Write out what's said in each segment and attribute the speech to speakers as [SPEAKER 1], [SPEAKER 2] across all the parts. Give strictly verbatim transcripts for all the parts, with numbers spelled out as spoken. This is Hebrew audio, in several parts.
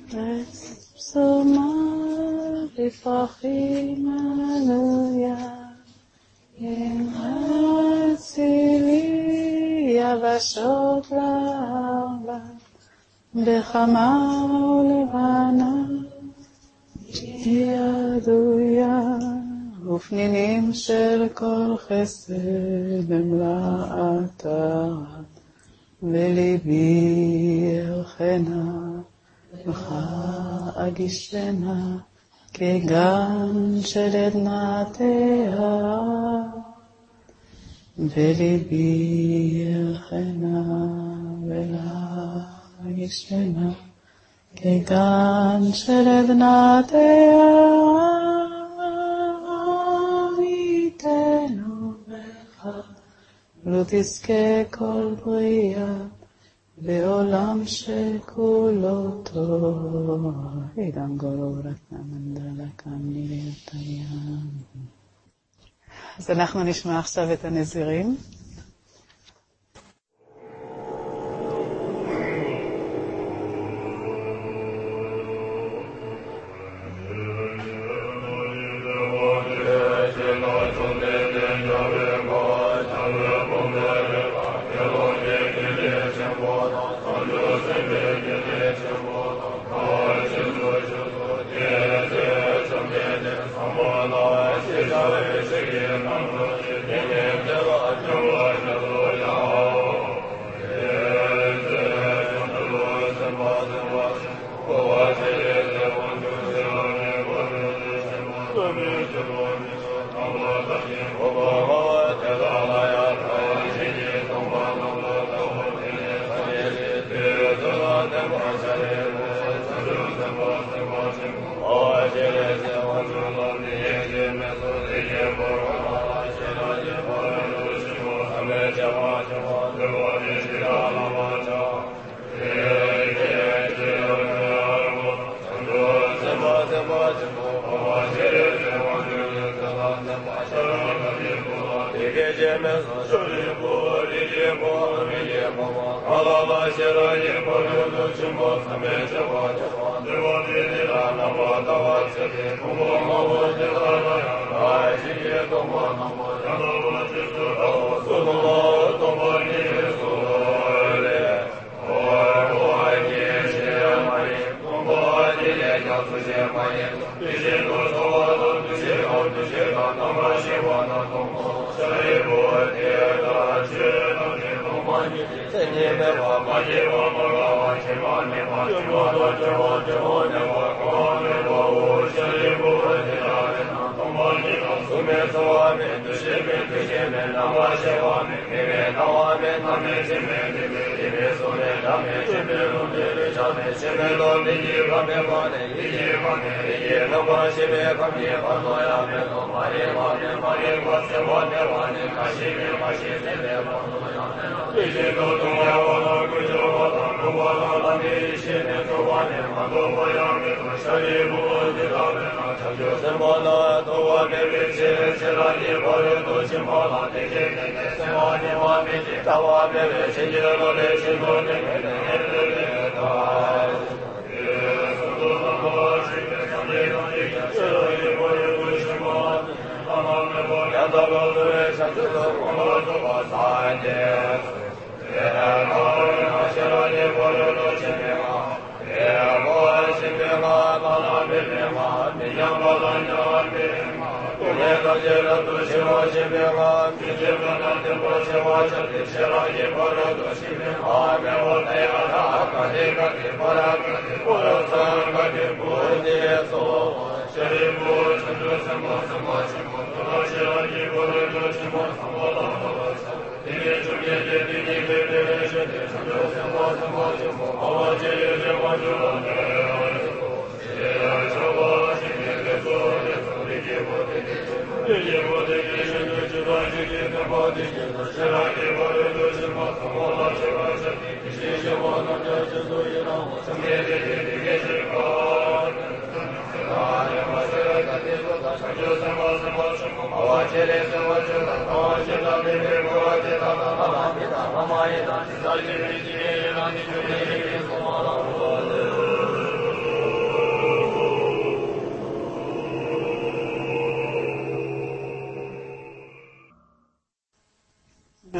[SPEAKER 1] פסומה לפרחים עלויה, אצילי יבשות לארבע, בחמה ולבנה, ידויה, ופנינים של כל חסד במלאתה, בליבי אלחנה, לך אגישנה, כגן של עדנתיה, בליבי אלחנה, ולך אגישנה, כגן של עדנתיה, עמיתנו בך, לא תזכה כל בריאה, בעולם שכולו טוב. אידם גולו רתנה מנדלה כמילתיה. אז אנחנו נשמע עכשיו את הנזירים.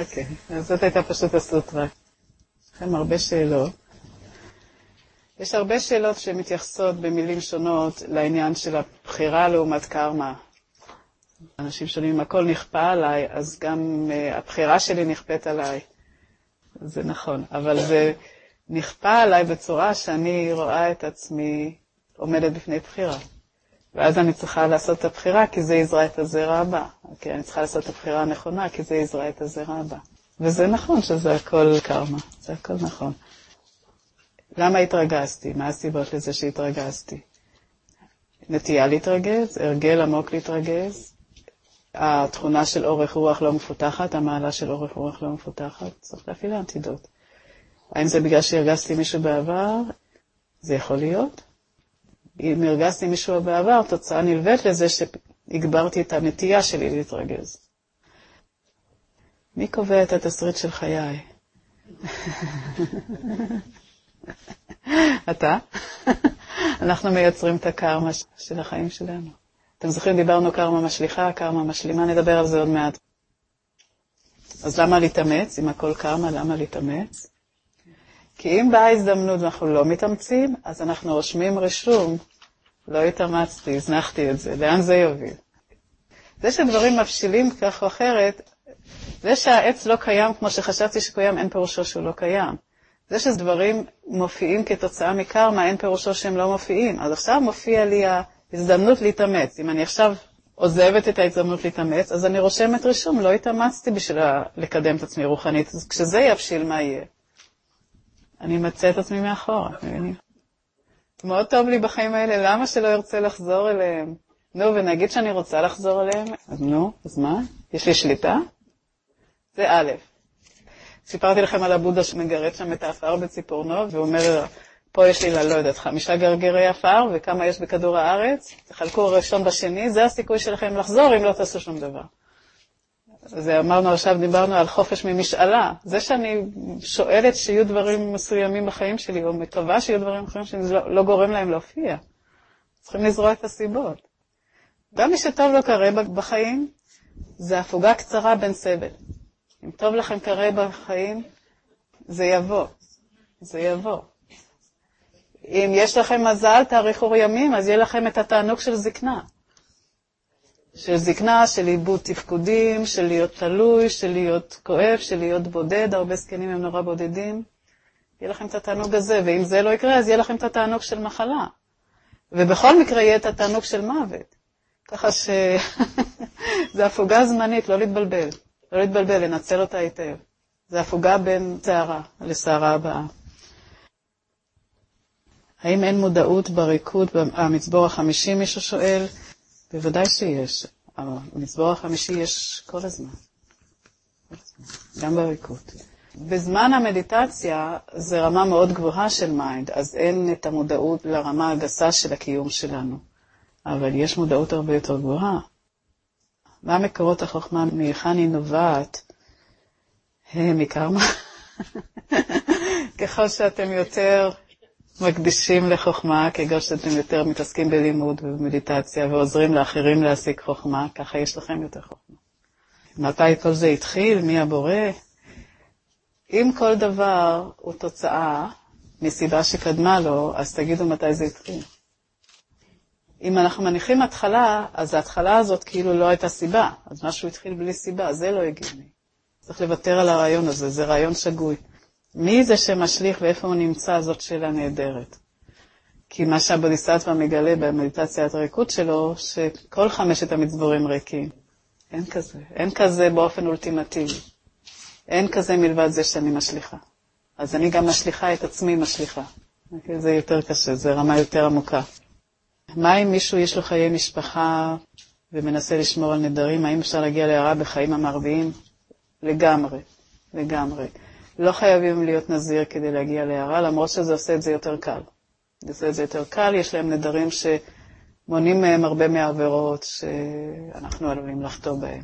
[SPEAKER 1] אוקיי, אז זאת הייתה פשוט הסוטרה. יש לכם הרבה שאלות. יש הרבה שאלות שמתייחסות במילים שונות לעניין של הבחירה לעומת קרמה. אנשים שונים, אם הכל נכפה עליי, אז גם uh, הבחירה שלי נכפית עליי. זה נכון, אבל זה נכפה עליי בצורה שאני רואה את עצמי עומדת בפני בחירה. ואז אני צריכה לעשות את הבחירה, כי זה יזרע את הזרע הבא. אוקיי, אני צריכה לעשות את הבחירה הנכונה, כי זה יזרע את הזרע הבא. וזה נכון שזה הכל קרמה, זה הכל נכון. למה התרגזתי? מה הסיבות לזה שהתרגזתי? נטייה להתרגז, הרגל עמוק להתרגז, התכונה של אורך רוח לא מפותחת, המעלה של אורך רוח לא מפותחת, צריך להפעיל אנטידוט. האם זה בגלל שהרגזתי מישהו בעבר? זה יכול להיות. אם הרגזתי מישהו בעבר, תוצאה נלווית לזה שהגברתי את הנטייה שלי להתרגז. מי קובע את התסריט של חיי? אתה? אנחנו מייצרים את הקרמה של החיים שלנו. אתם זוכרים, דיברנו קרמה משליחה, קרמה משלימה, נדבר על זה עוד מעט. אז למה להתאמץ? אם הכל קרמה, למה להתאמץ? כי אם באה הזדמנות ואנחנו לא מתאמצים, אז אנחנו רושמים רשום, לא התאמצתי, הזנחתי את זה, לאן זה יוביל? זה שדברים מבשילים כך או אחרת, זה שהעץ לא קיים כמו שחשבתי שקיים, אין פירושו שהוא לא קיים. זה שדברים מופיעים כתוצאה מקרמה, אין פירושו שהם לא מופיעים. אז עכשיו מופיע לי ההזדמנות להתאמץ. אם אני עכשיו עוזבת את ההזדמנות להתאמץ, אז אני רושמת רישום, לא התאמצתי בשביל לקדם את עצמי רוחנית. אז כשזה יבשיל, מה יהיה? אני מצא את עצמי מאחורה. מאוד טוב לי בחיים האלה, למה שלא ירצה לחזור אליהם? נו, ונגיד שאני רוצה לחזור אליהם, אז נו, אז מה? יש לי שליטה? זה א'. סיפרתי לכם על הבודה שמגרד שם את האפר בציפורנו, והוא אומר, פה יש לי, לא יודעת, חמישה גרגרי אפר, וכמה יש בכדור הארץ, תחלקו ראשון בשני, זה הסיכוי שלכם לחזור אם לא תעשו שום דבר. אז אמרנו עכשיו, דיברנו על חופש ממשאלה. זה שאני שואלת שיהיו דברים מסוימים בחיים שלי, או מקווה שיהיו דברים בחיים שלי, זה לא, לא גורם להם להופיע. צריכים לזרוע את הסיבות. גם מי שטוב לו קרה בחיים, זה הפוגה קצרה בין סבל. אם טוב לכם קרה בחיים, זה יבוא. זה יבוא. אם יש לכם מזל, תאריכו ימים, אז יהיה לכם את התענוג של זקנה. של זקנה, של איבוד תפקודים, של להיות תלוי, של להיות כואב, של להיות בודד. הרבה זקנים הם נורא בודדים. יהיה לכם את התענוג הזה, ואם זה לא יקרה, אז יהיה לכם את התענוג של מחלה. ובכל מקרה יהיה את התענוג של מוות. ככה ש... זה הפוגה זמנית, לא להתבלבל. לא להתבלבל, לנצל אותה היטב. זה הפוגה בין שערה לשערה הבאה. האם אין מודעות בריקוד במצבור החמישי, מישהו שואל? בוודאי שיש. במצבור החמישי יש כל הזמן. גם בריקוד. בזמן המדיטציה זה רמה מאוד גבוהה של מיינד, אז אין את המודעות לרמה הגסה של הקיום שלנו. אבל יש מודעות הרבה יותר גבוהה. מה מקורות החוכמה? מהיכן היא נובעת? מקרמה. ככל שאתם יותר מקדישים לחוכמה, ככל שאתם יותר מתעסקים בלימוד ובמדיטציה ועוזרים לאחרים להשיג חוכמה, ככה יש לכם יותר חוכמה. מתי כל זה התחיל? מי הבורא? אם כל דבר הוא תוצאה מסיבה שקדמה לו, אז תגידו מתי זה התחיל. אם אנחנו מניחים התחלה, אז ההתחלה הזאת כאילו לא הייתה סיבה. אז משהו התחיל בלי סיבה, זה לא הגיוני. צריך לוותר על הרעיון הזה, זה רעיון שגוי. מי זה שמשליך ואיפה הוא נמצא, זאת שאלה נהדרת. כי מה שהבודיסטווה מגלה במדיטציית הריקוד שלו, שכל חמשת המצבורים ריקים. אין כזה. אין כזה באופן אולטימטיבי. אין כזה מלבד זה שאני משליחה. אז אני גם משליחה את עצמי משליחה. זה יותר קשה, זה רמה יותר עמוקה. מה אם מישהו יש לו חיי משפחה ומנסה לשמור על נדרים? האם אפשר להגיע להערה בחיים המרביים? לגמרי, לגמרי. לא חייבים להיות נזיר כדי להגיע להערה, למרות שזה עושה את זה יותר קל. זה עושה את זה יותר קל, יש להם נדרים שמונים מהם הרבה מהעבירות שאנחנו עלולים לחטוא בהם.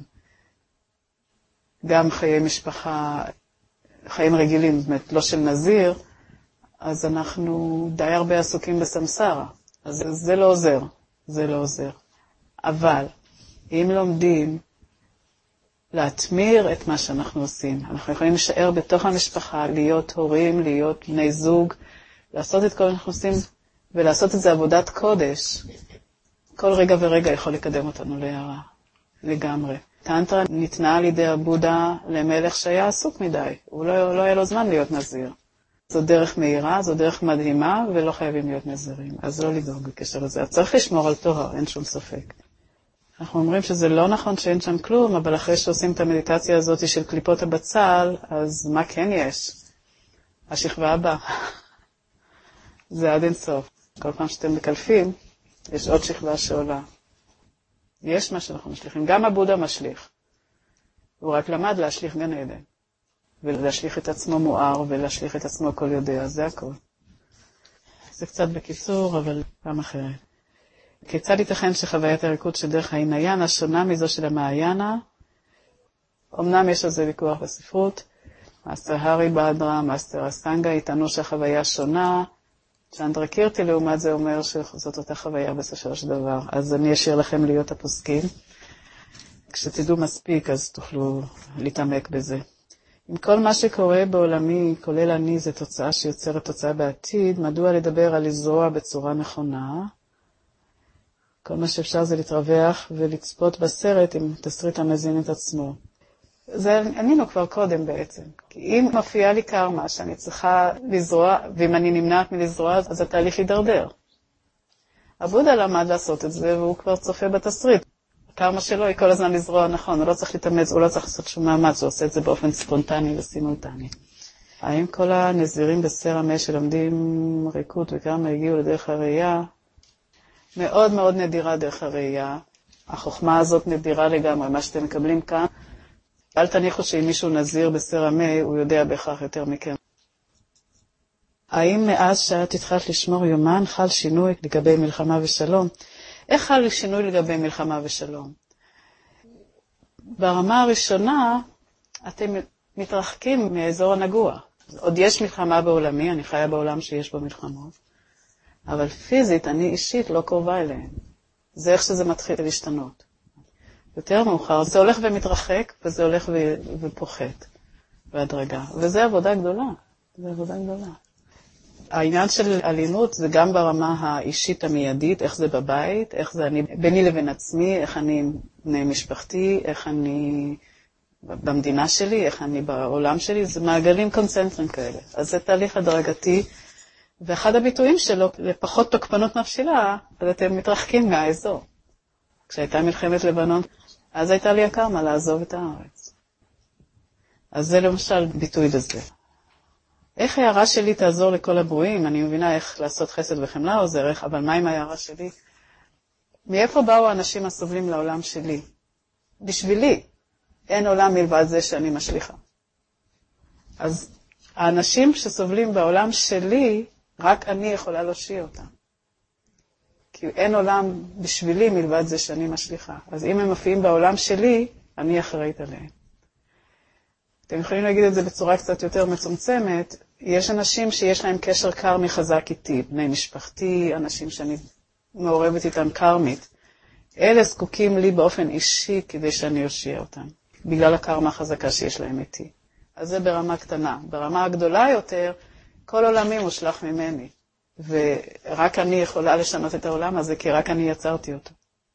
[SPEAKER 1] גם חיי משפחה, חיים רגילים, זאת אומרת, לא של נזיר, אז אנחנו די הרבה עסוקים בסמסרה. אז זה לא עוזר, זה לא עוזר. אבל אם לומדים להתמיר את מה שאנחנו עושים. אנחנו יכולים להישאר בתוך המשפחה, להיות הורים, להיות בני זוג, לעשות את כל מה שאנחנו עושים, ולעשות את זה עבודת קודש. כל רגע ורגע יכול לקדם אותנו להערה, לגמרי. טנטרה ניתנה על ידי הבודה למלך שהיה עסוק מדי. הוא לא, לא היה לו זמן להיות נזיר. זו דרך מהירה, זו דרך מדהימה, ולא חייבים להיות נזירים. אז לא לדאוג בקשר לזה. אז צריך לשמור על טוהר, אין שום ספק. אנחנו אומרים שזה לא נכון שאין שם כלום, אבל אחרי שעושים את המדיטציה הזאת של קליפות הבצל, אז מה כן יש? השכבה הבאה. זה עד אין סוף. כל פעם שאתם מקלפים, יש עוד שכבה שעולה. יש מה שאנחנו משליחים. גם הבודה משליך. הוא רק למד להשליך גן עדן. ולהשליך את עצמו מואר, ולהשליך את עצמו כל יודע. זה הכל. זה קצת בקיצור, אבל פעם אחרת. כיצד ייתכן שחוויית הריקוד של דרך ההינayana שונה מזו של המעיינה? אמנם יש על זה ויכוח בספרות. מאסטר הארי באדרה, מאסטר אסטנגה, יטענו שהחוויה שונה. צ'נדרה קירטי לעומת זה אומר שזאת אותה חוויה בסופו של דבר. אז אני אשאיר לכם להיות הפוסקים. כשתדעו מספיק, אז תוכלו להתעמק בזה. עם כל מה שקורה בעולמי, כולל אני, זה תוצאה שיוצרת תוצאה בעתיד, מדוע לדבר על לזרוע בצורה נכונה? כל מה שאפשר זה להתרווח ולצפות בסרט עם תסריט המזין את עצמו. זה ענינו כבר קודם בעצם. כי אם מופיעה לי קרמה שאני צריכה לזרוע, ואם אני נמנעת מלזרוע, אז התהליך יידרדר. הבודה למד לעשות את זה, והוא כבר צופה בתסריט. הקרמה שלו היא כל הזמן לזרוע נכון, הוא לא צריך להתאמץ, הוא לא צריך לעשות שום מאמץ, הוא עושה את זה באופן ספונטני וסימולטני. האם כל הנזירים בסר המה שלומדים ריקוד וקרמה הגיעו לדרך הראייה? מאוד מאוד נדירה דרך הראייה. החוכמה הזאת נדירה לגמרי, מה שאתם מקבלים כאן. אל תניחו שאם מישהו נזיר בסר המה, הוא יודע בהכרח יותר מכם. האם מאז שאת התחלת לשמור יומן חל שינוי לגבי מלחמה ושלום? איך חל שינוי לגבי מלחמה ושלום? ברמה הראשונה, אתם מתרחקים מאזור הנגוע. עוד יש מלחמה בעולמי, אני חיה בעולם שיש בו מלחמות. אבל פיזית, אני אישית לא קרובה אליהם. זה איך שזה מתחיל להשתנות. יותר מאוחר, זה הולך ומתרחק, וזה הולך ופוחת בהדרגה. וזה עבודה גדולה. זה עבודה גדולה. העניין של אלימות זה גם ברמה האישית המיידית, איך זה בבית, איך זה אני ביני לבין עצמי, איך אני בני משפחתי, איך אני במדינה שלי, איך אני בעולם שלי, זה מעגלים קונצנטריים כאלה. אז זה תהליך הדרגתי, ואחד הביטויים שלו, לפחות תוקפנות מבשילה, אז אתם מתרחקים מהאזור. כשהייתה מלחמת לבנון, אז הייתה לי הקרמה לעזוב את הארץ. אז זה למשל ביטוי לזה. איך ההערה שלי תעזור לכל הברואים? אני מבינה איך לעשות חסד וחמלה עוזרך, אבל מה עם ההערה שלי? מאיפה באו האנשים הסובלים לעולם שלי? בשבילי. אין עולם מלבד זה שאני משליחה. אז האנשים שסובלים בעולם שלי, רק אני יכולה להושיע אותם. כי אין עולם בשבילי מלבד זה שאני משליחה. אז אם הם מופיעים בעולם שלי, אני אחראית עליהם. אתם יכולים להגיד את זה בצורה קצת יותר מצומצמת. יש אנשים שיש להם קשר קרמי חזק איתי, בני משפחתי, אנשים שאני מעורבת איתם קרמית. אלה זקוקים לי באופן אישי כדי שאני אושיע אותם, בגלל הקרמה החזקה שיש להם איתי. אז זה ברמה קטנה. ברמה הגדולה יותר, כל עולמי מושלח ממני. ורק אני יכולה לשנות את העולם הזה, כי רק אני יצרתי אותו.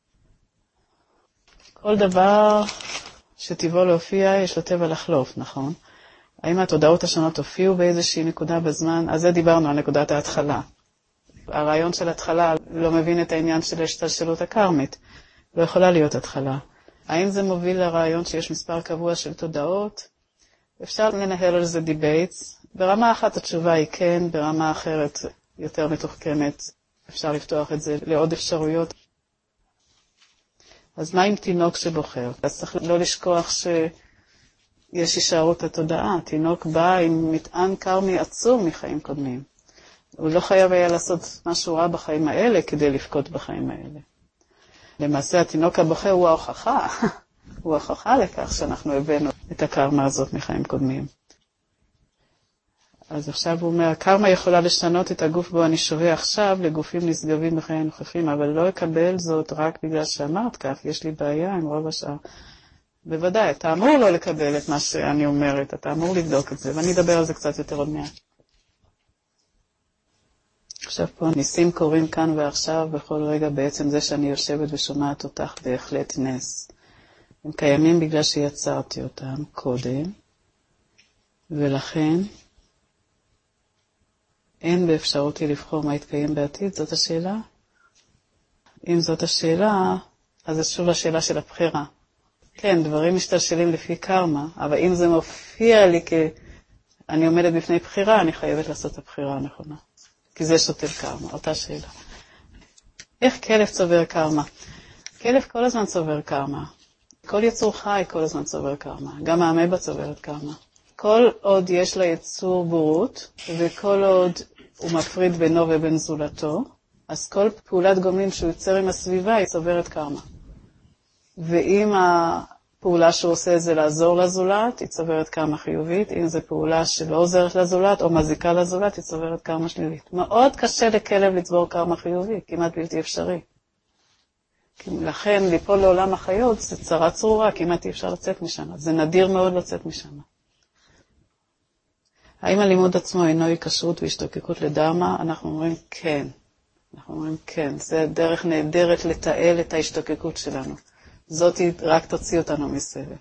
[SPEAKER 1] כל דבר שטבעו להופיע, יש לו טבע לחלוף, נכון? האם התודעות השונות הופיעו באיזושהי נקודה בזמן? אז זה דיברנו על נקודת ההתחלה. הרעיון של התחלה לא מבין את העניין של השתלשלות הקרמית. לא יכולה להיות התחלה. האם זה מוביל לרעיון שיש מספר קבוע של תודעות? אפשר לנהל על זה דיבייטס. ברמה אחת התשובה היא כן, ברמה אחרת יותר מתוחכמת. אפשר לפתוח את זה לעוד אפשרויות. אז מה עם תינוק שבוחר? אז צריך לא לשכוח שיש הישארות התודעה. תינוק בא עם מטען קרמי עצום מחיים קודמים. הוא לא חייב היה לעשות משהו רע בחיים האלה כדי לפקוד בחיים האלה. למעשה התינוק הבוחר הוא ההוכחה. הוא ההוכחה לכך שאנחנו הבאנו את הקרמה הזאת מחיים קודמים. אז עכשיו הוא אומר, הקרמה יכולה לשנות את הגוף בו אני שוהה עכשיו לגופים נשגבים בחיים נוכחים, אבל לא אקבל זאת רק בגלל שאמרת כך, יש לי בעיה עם רוב השאר. בוודאי, אתה אמור לא לקבל את מה שאני אומרת, אתה אמור לבדוק את זה, ואני אדבר על זה קצת יותר עוד מעט. עכשיו פה ניסים קורים כאן ועכשיו, בכל רגע בעצם זה שאני יושבת ושומעת אותך בהחלט נס. הם קיימים בגלל שיצרתי אותם קודם, ולכן אין באפשרותי לבחור מה יתקיים בעתיד, זאת השאלה. אם זאת השאלה, אז זה שוב השאלה של הבחירה. כן, דברים משתלשלים לפי קרמה, אבל אם זה מופיע לי כאני עומדת בפני בחירה, אני חייבת לעשות את הבחירה הנכונה. כי זה שוטל קרמה, אותה שאלה. איך כלב צובר קרמה? כלב כל הזמן צובר קרמה. כל יצור חי כל הזמן צובר קרמה. גם האמבה צוברת קרמה. כל עוד יש לה יצור בורות, וכל עוד הוא מפריד בינו ובין זולתו, אז כל פעולת גומלין שהוא יוצר עם הסביבה היא צוברת קרמה. ואם הפעולה שהוא עושה זה לעזור לזולת, היא צוברת קרמה חיובית. אם זו פעולה שלא עוזרת לזולת או מזיקה לזולת, היא צוברת קרמה שלילית. מאוד קשה לכלב לצבור קרמה חיובית, כמעט בלתי אפשרי. לכן ליפול לעולם החיות זה צרה צרורה, כמעט אי אפשר לצאת משם. זה נדיר מאוד לצאת משם. האם הלימוד עצמו אינו היקשרות והשתוקקות לדרמה? אנחנו אומרים כן. אנחנו אומרים כן. זה דרך נהדרת לתעל את ההשתוקקות שלנו. זאת רק תוציא אותנו מסבל.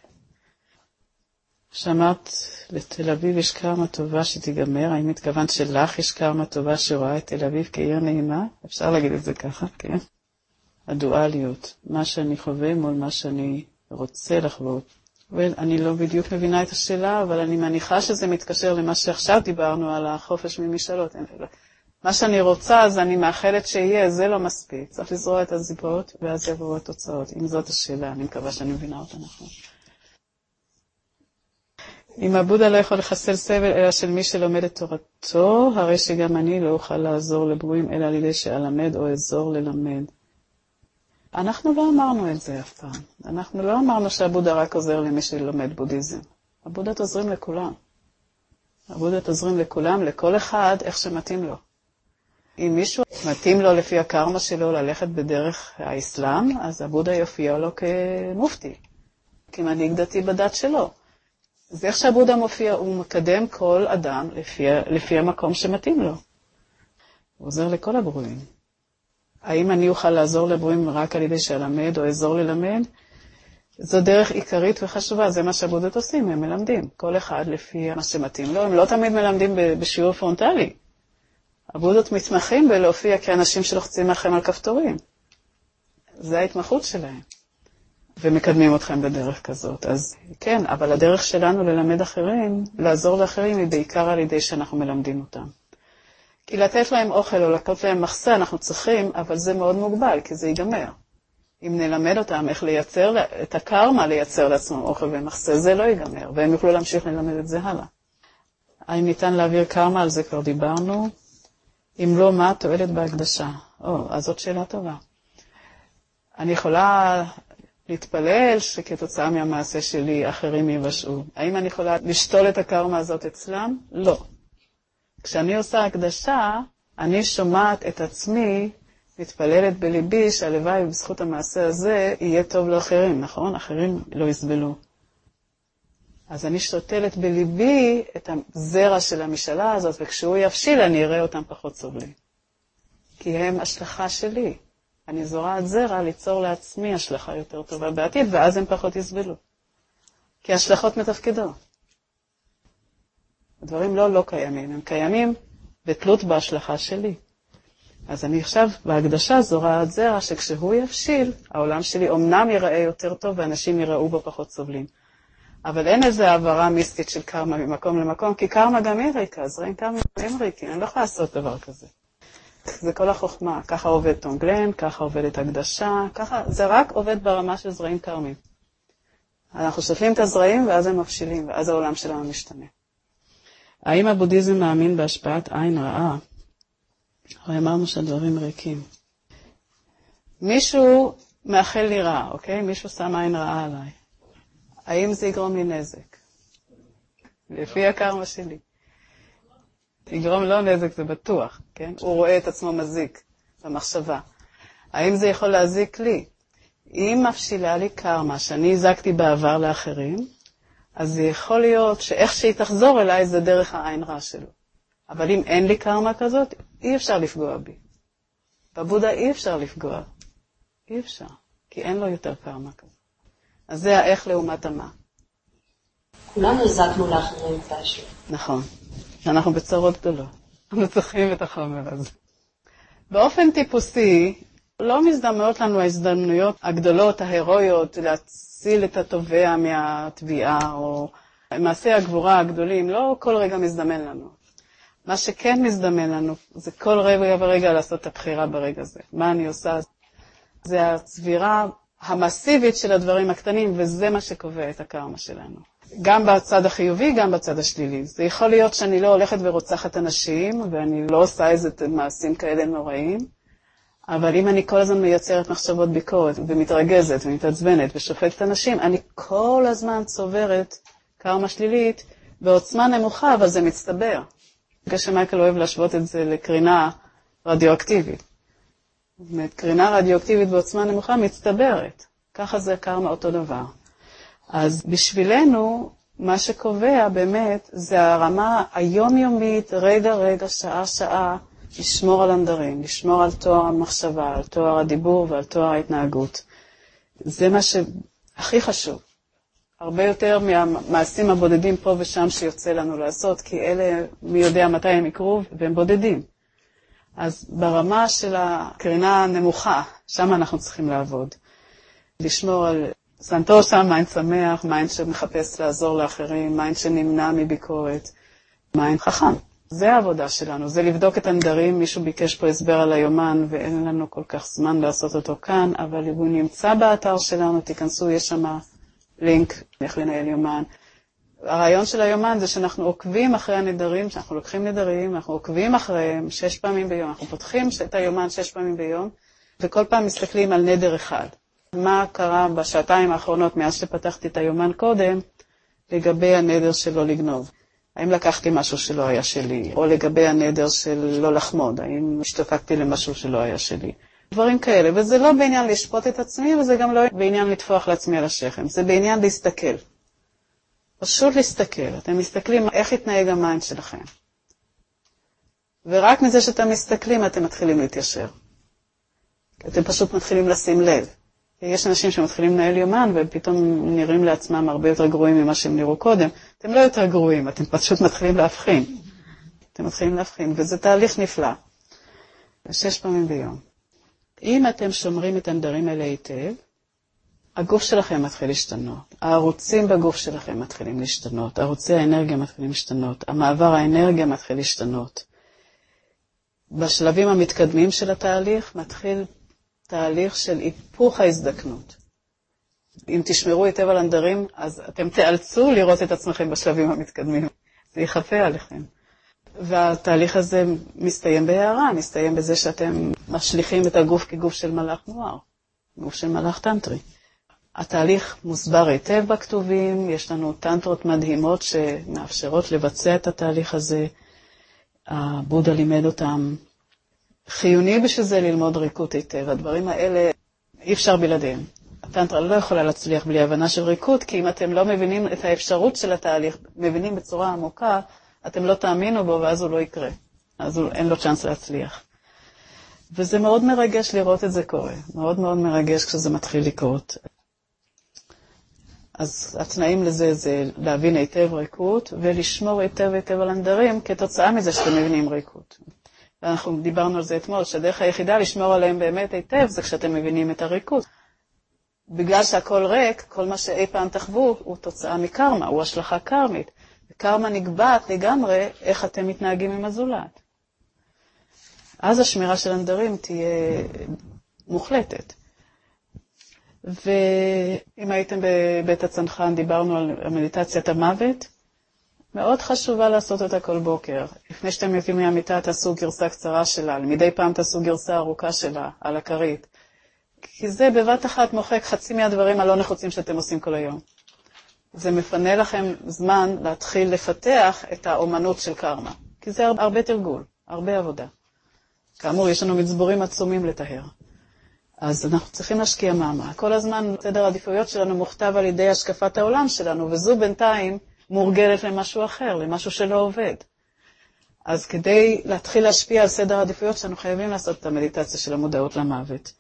[SPEAKER 1] שמעת לתל אביב יש קרמה טובה שתיגמר. האם התכוונת שלך יש קרמה טובה שרואה את תל אביב כעיר נעימה? אפשר להגיד את זה ככה, כן? הדואליות. מה שאני חווה מול מה שאני רוצה לחוות. ואני לא בדיוק מבינה את השאלה, אבל אני מניחה שזה מתקשר למה שעכשיו דיברנו על החופש ממשאלות. מה שאני רוצה, אז אני מאחלת שיהיה, זה לא מספיק. צריך לזרוע את הזיבות, ואז יבואו התוצאות. אם זאת השאלה, אני מקווה שאני מבינה אותה נכון. אם הבודה לא יכול לחסל סבל, אלא של מי שלומד את תורתו, הרי שגם אני לא אוכל לעזור לברואים, אלא על ידי שאלמד או אזור ללמד. אנחנו לא אמרנו את זה אף פעם. אנחנו לא אמרנו שהבודה רק עוזר למי שלומד בודהיזם. הבודות עוזרים לכולם. הבודות עוזרים לכולם, לכל אחד, איך שמתאים לו. אם מישהו מתאים לו לפי הקרמה שלו ללכת בדרך האסלאם, אז הבודה יופיע לו כמופתי, כמנהיג דתי בדת שלו. אז איך שהבודה מופיע, הוא מקדם כל אדם לפי, לפי המקום שמתאים לו. הוא עוזר לכל הברואים. האם אני אוכל לעזור לברואים רק על ידי שלמד או אזור ללמד? זו דרך עיקרית וחשובה, זה מה שהבודות עושים, הם מלמדים. כל אחד לפי מה שמתאים לו, הם לא תמיד מלמדים בשיעור פרונטלי. הבודות מתמחים בלהופיע כאנשים שלוחצים לכם על כפתורים. זה ההתמחות שלהם. ומקדמים אתכם בדרך כזאת. אז כן, אבל הדרך שלנו ללמד אחרים, לעזור לאחרים, היא בעיקר על ידי שאנחנו מלמדים אותם. כי לתת להם אוכל או לתת להם מחסה אנחנו צריכים, אבל זה מאוד מוגבל, כי זה ייגמר. אם נלמד אותם איך לייצר, את הקרמה לייצר לעצמם אוכל ומחסה, זה לא ייגמר, והם יוכלו להמשיך ללמד את זה הלאה. האם ניתן להעביר קרמה? על זה כבר דיברנו. אם לא, מה התועלת בהקדשה? או, אז זאת שאלה טובה. אני יכולה להתפלל שכתוצאה מהמעשה שלי אחרים יבשעו. האם אני יכולה לשתול את הקרמה הזאת אצלם? לא. כשאני עושה הקדשה, אני שומעת את עצמי, מתפללת בליבי שהלוואי בזכות המעשה הזה יהיה טוב לאחרים, נכון? אחרים לא יסבלו. אז אני שותלת בליבי את הזרע של המשאלה הזאת, וכשהוא יבשיל אני אראה אותם פחות סובלים. כי הם השלכה שלי. אני זורעת זרע ליצור לעצמי השלכה יותר טובה בעתיד, ואז הם פחות יסבלו. כי השלכות מתפקדות. הדברים לא לא קיימים, הם קיימים בתלות בהשלכה שלי. אז אני עכשיו בהקדשה זורעת זרע שכשהוא יבשיל, העולם שלי אומנם ייראה יותר טוב ואנשים יראו בו פחות סובלים. אבל אין איזו העברה מיסטית של קרמה ממקום למקום, כי קרמה גם היא ריקה, זרעים קרמה הם ריקים, אני לא יכולה לעשות דבר כזה. זה כל החוכמה, ככה עובד טונגלן, ככה עובדת הקדשה, ככה, זה רק עובד ברמה של זרעים קרמים. אנחנו שותלים את הזרעים ואז הם מבשילים, ואז העולם שלנו משתנה. האם הבודהיזם מאמין בהשפעת עין רעה? הרי אמרנו שהדברים ריקים. מישהו מאחל לי רע, אוקיי? מישהו שם עין רעה עליי. האם זה יגרום לי נזק? לפי הקרמה שלי. יגרום לא נזק, זה בטוח, כן? הוא רואה את עצמו מזיק במחשבה. האם זה יכול להזיק לי? אם מפשילה לי קרמה שאני הזקתי בעבר לאחרים, אז יכול להיות שאיך שהיא תחזור אליי זה דרך העין רע שלו. אבל אם אין לי קרמה כזאת, אי אפשר לפגוע בי. בבודה אי אפשר לפגוע. אי אפשר, כי אין לו יותר קרמה כזאת. אז זה האיך לעומת המה.
[SPEAKER 2] כולנו הזקנו לאחרים מתישהו.
[SPEAKER 1] נכון. אנחנו בצרות גדולות. אנחנו צריכים את החומר הזה. באופן טיפוסי, לא מזדמנות לנו ההזדמנויות הגדולות, ההירואיות, להציל את התובע מהתביעה, או מעשי הגבורה הגדולים, לא כל רגע מזדמן לנו. מה שכן מזדמן לנו, זה כל רגע ורגע לעשות את הבחירה ברגע הזה. מה אני עושה? זה הצבירה המסיבית של הדברים הקטנים, וזה מה שקובע את הקרמה שלנו. גם בצד החיובי, גם בצד השלילי. זה יכול להיות שאני לא הולכת ורוצחת אנשים, ואני לא עושה איזה מעשים כאלה נוראים, אבל אם אני כל הזמן מייצרת מחשבות ביקורת, ומתרגזת ומתעצבנת ושופטת אנשים, אני כל הזמן צוברת קרמה שלילית בעוצמה נמוכה, אבל זה מצטבר. בגלל שמייקל אוהב להשוות את זה לקרינה רדיואקטיבית. זאת אומרת, קרינה רדיואקטיבית בעוצמה נמוכה מצטברת. ככה זה קרמה אותו דבר. אז בשבילנו, מה שקובע באמת, זה הרמה היומיומית, רגע רגע, שעה שעה, לשמור על הנדרים, לשמור על תואר המחשבה, על תואר הדיבור ועל תואר ההתנהגות. זה מה שהכי חשוב. הרבה יותר מהמעשים הבודדים פה ושם שיוצא לנו לעשות, כי אלה מי יודע מתי הם יקרו והם בודדים. אז ברמה של הקרינה הנמוכה, שם אנחנו צריכים לעבוד. לשמור על סנטושה, מיינד שמח, מיינד שמחפש לעזור לאחרים, מיינד שנמנע מביקורת, מיינד חכם. זה העבודה שלנו, זה לבדוק את הנדרים. מישהו ביקש פה הסבר על היומן, ואין לנו כל כך זמן לעשות אותו כאן, אבל הוא נמצא באתר שלנו, תיכנסו, יש שם לינק, איך לנהל יומן. הרעיון של היומן זה שאנחנו עוקבים אחרי הנדרים, שאנחנו לוקחים נדרים, אנחנו עוקבים אחריהם שש פעמים ביום, אנחנו פותחים את היומן שש פעמים ביום, וכל פעם מסתכלים על נדר אחד. מה קרה בשעתיים האחרונות מאז שפתחתי את היומן קודם, לגבי הנדר של לא לגנוב? האם לקחתי משהו שלא היה שלי? או לגבי הנדר של לא לחמוד, האם השתוקקתי למשהו שלא היה שלי? דברים כאלה, וזה לא בעניין לשפוט את עצמי, וזה גם לא בעניין לטפוח לעצמי על השכם, זה בעניין להסתכל. פשוט להסתכל, אתם מסתכלים איך יתנהג המיינד שלכם. ורק מזה שאתם מסתכלים, אתם מתחילים להתיישר. אתם פשוט מתחילים לשים לב. יש אנשים שמתחילים לנהל יומן, ופתאום נראים לעצמם הרבה יותר גרועים ממה שהם נראו קודם. אתם לא יותר גרועים, אתם פשוט מתחילים להבחין. אתם מתחילים להבחין, וזה תהליך נפלא. שש פעמים ביום. אם אתם שומרים את הנדרים האלה היטב, הגוף שלכם מתחיל להשתנות. הערוצים בגוף שלכם מתחילים להשתנות. ערוצי האנרגיה מתחילים להשתנות. המעבר האנרגיה מתחיל להשתנות. בשלבים המתקדמים של התהליך מתחיל תהליך של היפוך ההזדקנות. אם תשמרו היטב על הנדרים, אז אתם תאלצו לראות את עצמכם בשלבים המתקדמים. זה יחפה עליכם. והתהליך הזה מסתיים בהערה, מסתיים בזה שאתם משליכים את הגוף כגוף של מלאך מואר, גוף של מלאך טנטרי. התהליך מוסבר היטב בכתובים, יש לנו טנטרות מדהימות שמאפשרות לבצע את התהליך הזה. הבודה לימד אותם. חיוני בשביל זה ללמוד ריקות היטב. הדברים האלה אי אפשר בלעדיהם. הטנטרה לא יכולה להצליח בלי הבנה של ריקות, כי אם אתם לא מבינים את האפשרות של התהליך, מבינים בצורה עמוקה, אתם לא תאמינו בו ואז הוא לא יקרה. אז הוא, אין לו צ'אנס להצליח. וזה מאוד מרגש לראות את זה קורה. מאוד מאוד מרגש כשזה מתחיל לקרות. אז התנאים לזה זה להבין היטב ריקות, ולשמור היטב היטב על הנדרים, כתוצאה מזה שאתם מבינים ריקות. ואנחנו דיברנו על זה אתמול, שהדרך היחידה לשמור עליהם באמת היטב, זה כשאתם מבינים את הריקות. בגלל שהכל ריק, כל מה שאי פעם תחוו, הוא תוצאה מקרמה, הוא השלכה קרמית. וקרמה נקבעת לגמרי איך אתם מתנהגים עם הזולת. אז השמירה של הנדרים תהיה מוחלטת. ואם הייתם בבית הצנחן, דיברנו על מדיטציית המוות, מאוד חשובה לעשות אותה כל בוקר. לפני שאתם יוצאים מהמיטה, תעשו גרסה קצרה שלה, מדי פעם תעשו גרסה ארוכה שלה, על הכרית. כי זה בבת אחת מוחק חצי מהדברים הלא נחוצים שאתם עושים כל היום. זה מפנה לכם זמן להתחיל לפתח את האומנות של קרמה. כי זה הרבה תרגול, הרבה עבודה. כאמור, יש לנו מצבורים עצומים לטהר. אז אנחנו צריכים להשקיע מאמץ. כל הזמן סדר העדיפויות שלנו מוכתב על ידי השקפת העולם שלנו, וזו בינתיים מורגלת למשהו אחר, למשהו שלא עובד. אז כדי להתחיל להשפיע על סדר העדיפויות שלנו, חייבים לעשות את המדיטציה של המודעות למוות.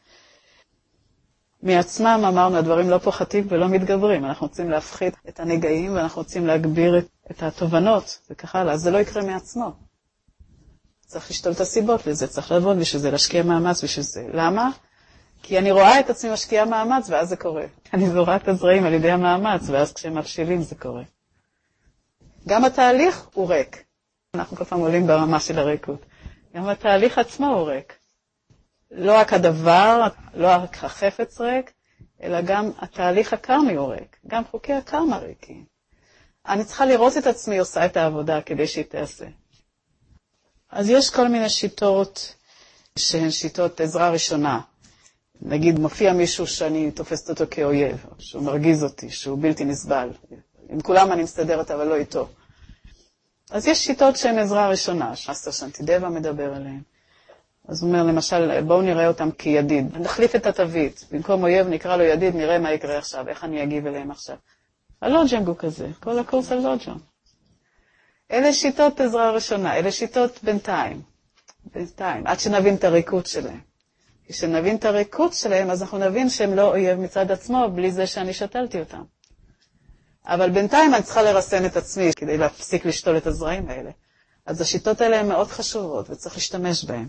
[SPEAKER 1] מעצמם אמרנו, הדברים לא פוחתים ולא מתגברים. אנחנו רוצים להפחית את הנגעים, ואנחנו רוצים להגביר את, את התובנות, וככה הלאה. אז זה לא יקרה מעצמו. צריך לשתול את הסיבות לזה, צריך לעבוד בשביל זה, להשקיע מאמץ בשביל זה. למה? כי אני רואה את עצמי משקיעה מאמץ, ואז זה קורה. אני זורה את הזרעים על ידי המאמץ, ואז כשהם מבשילים זה קורה. גם התהליך הוא ריק. אנחנו כל פעם עולים ברמה של הריקות. גם התהליך עצמו הוא ריק. לא רק הדבר, לא רק החפץ ריק, אלא גם התהליך הקרמי הוא ריק. גם חוקי הקרמה ריקים. אני צריכה לראות את עצמי עושה את העבודה כדי שהיא תעשה. אז יש כל מיני שיטות שהן שיטות עזרה ראשונה. נגיד, מופיע מישהו שאני תופסת אותו כאויב, שהוא מרגיז אותי, שהוא בלתי נסבל. עם כולם אני מסתדרת, אבל לא איתו. אז יש שיטות שהן עזרה ראשונה, שמאסטר שנטידבה מדבר עליהן. אז הוא אומר, למשל, בואו נראה אותם כידיד. נחליף את התווית. במקום אויב נקרא לו ידיד, נראה מה יקרה עכשיו, איך אני אגיב אליהם עכשיו. הלוג'נג הוא כזה, כל הקורס על לוג'נג. אלה שיטות עזרה ראשונה, אלה שיטות בינתיים. בינתיים, עד שנבין את הריקות שלהם. כשנבין את הריקות שלהם, אז אנחנו נבין שהם לא אויב מצד עצמו, בלי זה שאני שתלתי אותם. אבל בינתיים אני צריכה לרסן את עצמי, כדי להפסיק לשתול את הזרעים האלה. אז השיטות האלה הן מאוד חשובות, וצריך להשתמש בהן.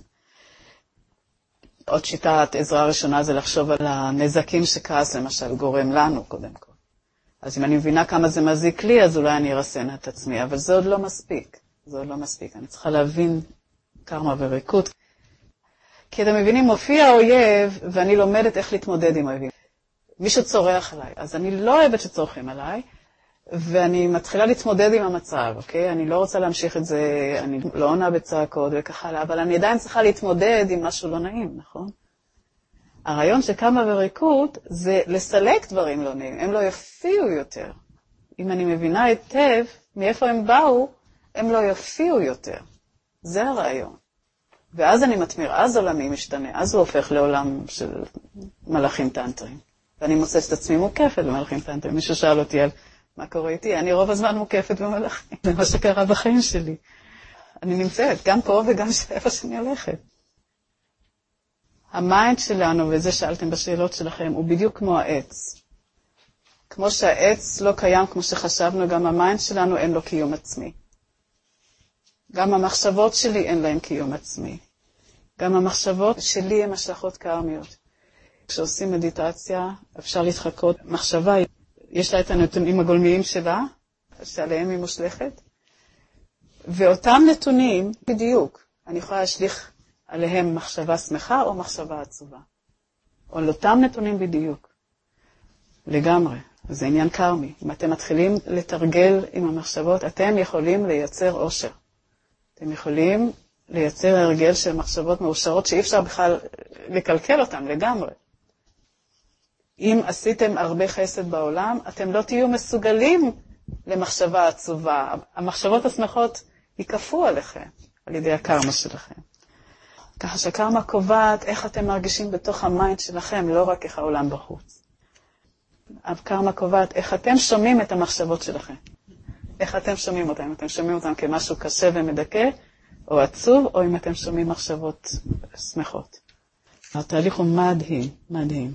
[SPEAKER 1] עוד שיטת עזרה ראשונה זה לחשוב על הנזקים שכעס למשל גורם לנו קודם כל. אז אם אני מבינה כמה זה מזיק לי, אז אולי אני ארסן את עצמי, אבל זה עוד לא מספיק. זה עוד לא מספיק. אני צריכה להבין קרמה וריקות. כי אתם מבינים, מופיע האויב, ואני לומדת איך להתמודד עם האויבים. מישהו צורח עליי, אז אני לא אוהבת שצורחים עליי, ואני מתחילה להתמודד עם המצב, אוקיי? אני לא רוצה להמשיך את זה, אני לא עונה בצעקות וכך הלאה, אבל אני עדיין צריכה להתמודד עם משהו לא נעים, נכון? הרעיון של קרמה וריקות זה לסלק דברים לא נעים, הם לא יופיעו יותר. אם אני מבינה היטב מאיפה הם באו, הם לא יופיעו יותר. זה הרעיון. ואז אני מתמיר, אז עולמי משתנה, אז הוא הופך לעולם של מלאכים טנטרים. ואני מוצאת את עצמי מוקפת במלאכים טנטרים. מישהו שאל אותי על מה קורה איתי, אני רוב הזמן מוקפת במלאכים. זה מה שקרה בחיים שלי. אני נמצאת גם פה וגם איפה שאני הולכת. המיינד שלנו, וזה שאלתם בשאלות שלכם, הוא בדיוק כמו העץ. כמו שהעץ לא קיים כמו שחשבנו, גם המיינד שלנו אין לו קיום עצמי. גם המחשבות שלי אין להם קיום עצמי. גם המחשבות שלי הן השלכות קרמיות. כשעושים מדיטציה, אפשר להתחקות מחשבה. יש לה את הנתונים הגולמיים שלה, שעליהם היא מושלכת. ואותם נתונים, בדיוק, אני יכולה להשליך עליהם מחשבה שמחה או מחשבה עצובה. או על אותם נתונים בדיוק. לגמרי. זה עניין קרמי. אם אתם מתחילים לתרגל עם המחשבות, אתם יכולים לייצר אושר. אתם יכולים לייצר הרגל של מחשבות מאושרות שאי אפשר בכלל לקלקל אותם לגמרי. אם עשיתם הרבה חסד בעולם, אתם לא תהיו מסוגלים למחשבה עצובה. המחשבות השמחות יקפו עליכם, על ידי הקרמה שלכם. ככה שקרמה קובעת איך אתם מרגישים בתוך המיינד שלכם, לא רק איך העולם בחוץ. הקרמה קובעת איך אתם שומעים את המחשבות שלכם. איך אתם שומעים אותם, אם אתם שומעים אותם כמשהו קשה ומדכא, או עצוב, או אם אתם שומעים מחשבות שמחות. התהליך הוא מדהים, מדהים.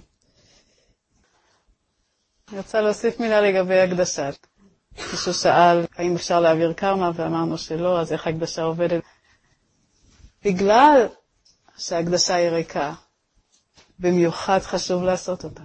[SPEAKER 1] אני רוצה להוסיף מילה לגבי הקדשה. מישהו שאל האם אפשר להעביר קרמה, ואמרנו שלא, אז איך הקדשה עובדת? בגלל שהקדשה היא ריקה, במיוחד חשוב לעשות אותה.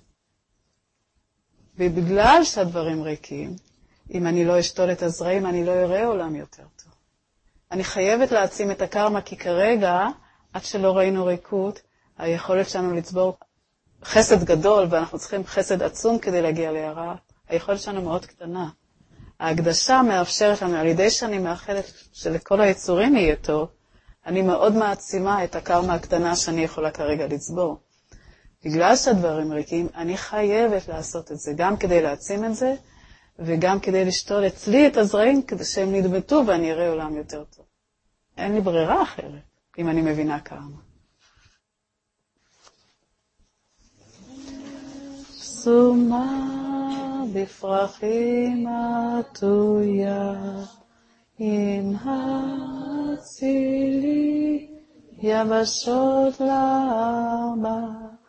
[SPEAKER 1] ובגלל שהדברים ריקים, אם אני לא אשתול את הזרעים, אני לא אראה עולם יותר טוב. אני חייבת להעצים את הקרמה, כי כרגע, עד שלא ראינו ריקות, היכולת שלנו לצבור חסד גדול, ואנחנו צריכים חסד עצום כדי להגיע להערה, היכולת שלנו מאוד קטנה. ההקדשה מאפשרת לנו, על ידי שאני מאחלת שלכל היצורים יהיה טוב, אני מאוד מעצימה את הקרמה הקטנה שאני יכולה כרגע לצבור. בגלל שהדברים ריקים, אני חייבת לעשות את זה, גם כדי להעצים את זה, וגם כדי לשתול אצלי את הזרעים, כדי שהם נדבטו ואני אראה עולם יותר טוב. אין לי ברירה אחרת, אם אני מבינה קרמה. עצומה בפרחים עטויה, אם הצילי יבשות לארבע,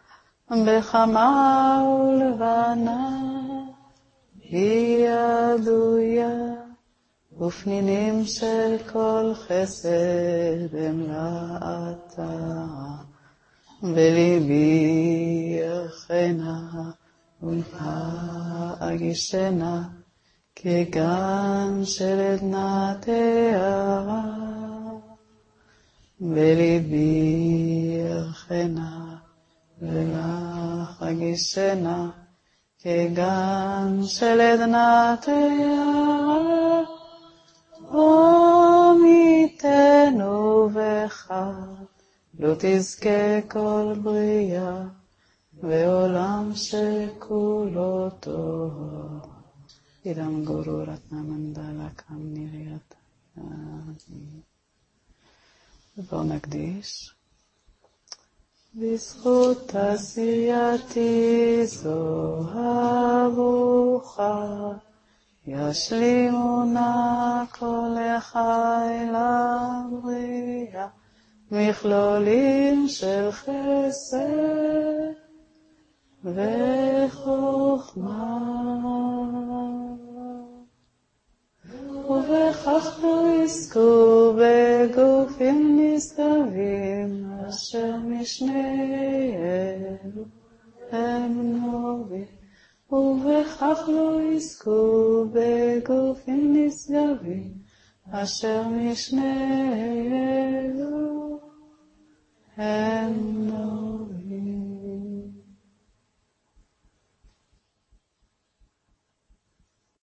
[SPEAKER 1] בחמה ולבנה היא עדויה, ופנינים של כל חסד הם לעתה, בליבי ירחנה ולהגישנה, כגן של עדנה תארה, בליבי ירחנה ולהגישנה, כגן של עדנה תארה. או מיתנו בך לא תזכה כל בריאה, ועולם שכולו טוב. אידם גורו רתנה מנדלה קם נראית. ובואו נקדיש. בזכות עשייתי זו הברוכה, ישלימו נא כל החי לבריאה, מכלולים של חסד וחוכמה, ובכך לא יזכו בגופים נשגבים, אשר משני אלו הם נובים, ובכך לא יזכו בגופים נשגבים, אשר משני אלו הם נובים.